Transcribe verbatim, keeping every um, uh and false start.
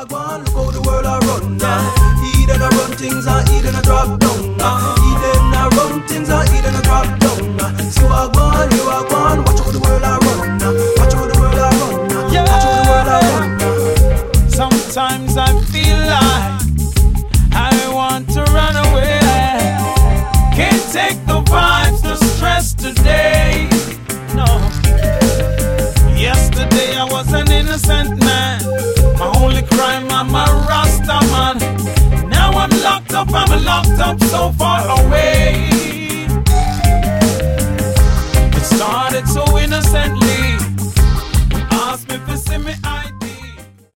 a go on, look how the world a run. He then a run things and he then a drop down. He then a run things and he then a drop down. So I go on, you a go on, watch how the world a run. Watch how the world a run. Watch how the world a run. Sometimes I feel like I want to run away. Can't take the vibes, the stress today. No. Yesterday I was an innocent man. My only crime, I'm a Rasta man. Now I'm locked up, I'm locked up so far.